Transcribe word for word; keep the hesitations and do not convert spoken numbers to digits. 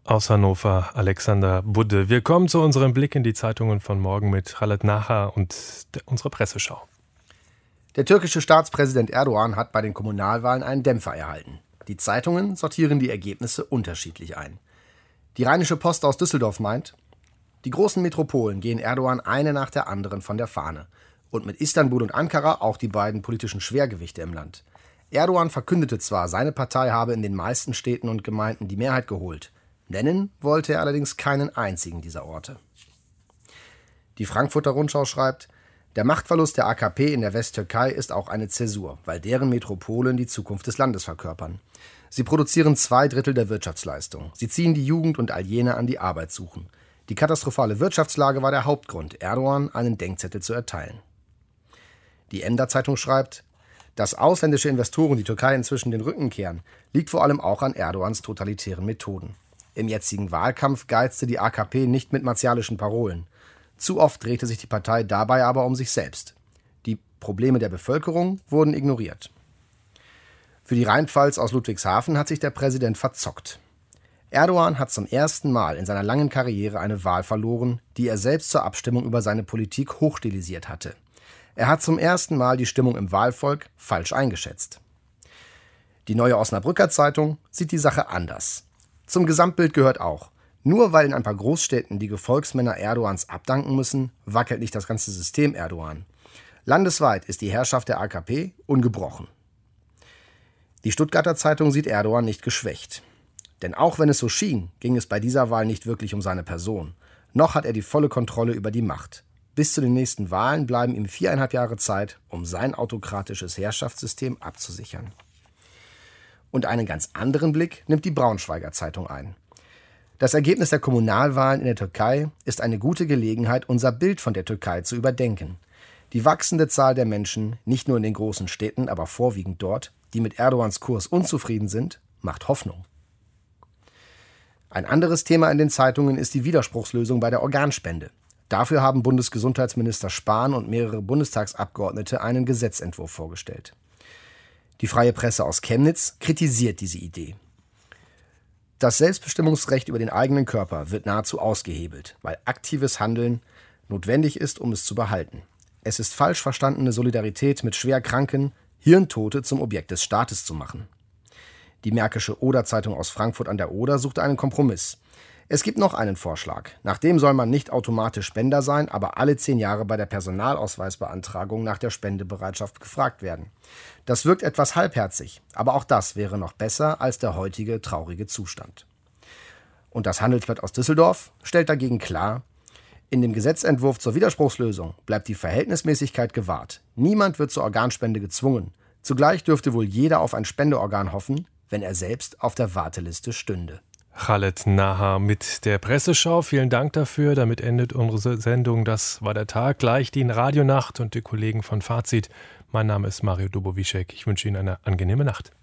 Aus Hannover, Alexander Budde. Wir kommen zu unserem Blick in die Zeitungen von morgen mit Khaled Naher und unserer Presseschau. Der türkische Staatspräsident Erdogan hat bei den Kommunalwahlen einen Dämpfer erhalten. Die Zeitungen sortieren die Ergebnisse unterschiedlich ein. Die Rheinische Post aus Düsseldorf meint, die großen Metropolen gehen Erdogan eine nach der anderen von der Fahne. Und mit Istanbul und Ankara auch die beiden politischen Schwergewichte im Land. Erdogan verkündete zwar, seine Partei habe in den meisten Städten und Gemeinden die Mehrheit geholt. Nennen wollte er allerdings keinen einzigen dieser Orte. Die Frankfurter Rundschau schreibt, der Machtverlust der A K P in der Westtürkei ist auch eine Zäsur, weil deren Metropolen die Zukunft des Landes verkörpern. Sie produzieren zwei Drittel der Wirtschaftsleistung. Sie ziehen die Jugend und all jene an, die Arbeit suchen. Die katastrophale Wirtschaftslage war der Hauptgrund, Erdogan einen Denkzettel zu erteilen. Die Emder-Zeitung schreibt, dass ausländische Investoren die Türkei inzwischen den Rücken kehren, liegt vor allem auch an Erdogans totalitären Methoden. Im jetzigen Wahlkampf geizte die A K P nicht mit martialischen Parolen. Zu oft drehte sich die Partei dabei aber um sich selbst. Die Probleme der Bevölkerung wurden ignoriert. Für die Rheinpfalz aus Ludwigshafen hat sich der Präsident verzockt. Erdogan hat zum ersten Mal in seiner langen Karriere eine Wahl verloren, die er selbst zur Abstimmung über seine Politik hochstilisiert hatte. Er hat zum ersten Mal die Stimmung im Wahlvolk falsch eingeschätzt. Die Neue Osnabrücker Zeitung sieht die Sache anders. Zum Gesamtbild gehört auch, nur weil in ein paar Großstädten die Gefolgsmänner Erdogans abdanken müssen, wackelt nicht das ganze System Erdogan. Landesweit ist die Herrschaft der A K P ungebrochen. Die Stuttgarter Zeitung sieht Erdogan nicht geschwächt. Denn auch wenn es so schien, ging es bei dieser Wahl nicht wirklich um seine Person. Noch hat er die volle Kontrolle über die Macht. Bis zu den nächsten Wahlen bleiben ihm viereinhalb Jahre Zeit, um sein autokratisches Herrschaftssystem abzusichern. Und einen ganz anderen Blick nimmt die Braunschweiger Zeitung ein. Das Ergebnis der Kommunalwahlen in der Türkei ist eine gute Gelegenheit, unser Bild von der Türkei zu überdenken. Die wachsende Zahl der Menschen, nicht nur in den großen Städten, aber vorwiegend dort, die mit Erdogans Kurs unzufrieden sind, macht Hoffnung. Ein anderes Thema in den Zeitungen ist die Widerspruchslösung bei der Organspende. Dafür haben Bundesgesundheitsminister Spahn und mehrere Bundestagsabgeordnete einen Gesetzentwurf vorgestellt. Die Freie Presse aus Chemnitz kritisiert diese Idee. Das Selbstbestimmungsrecht über den eigenen Körper wird nahezu ausgehebelt, weil aktives Handeln notwendig ist, um es zu behalten. Es ist falsch verstandene Solidarität mit Schwerkranken, Hirntote zum Objekt des Staates zu machen. Die Märkische Oder-Zeitung aus Frankfurt an der Oder suchte einen Kompromiss. Es gibt noch einen Vorschlag. Nachdem soll man nicht automatisch Spender sein, aber alle zehn Jahre bei der Personalausweisbeantragung nach der Spendebereitschaft gefragt werden. Das wirkt etwas halbherzig, aber auch das wäre noch besser als der heutige traurige Zustand. Und das Handelsblatt aus Düsseldorf stellt dagegen klar, in dem Gesetzentwurf zur Widerspruchslösung bleibt die Verhältnismäßigkeit gewahrt. Niemand wird zur Organspende gezwungen. Zugleich dürfte wohl jeder auf ein Spendeorgan hoffen, wenn er selbst auf der Warteliste stünde. Khaled Naher mit der Presseschau. Vielen Dank dafür. Damit endet unsere Sendung. Das war der Tag. Gleich die Radionacht und die Kollegen von Fazit. Mein Name ist Mario Duboviček. Ich wünsche Ihnen eine angenehme Nacht.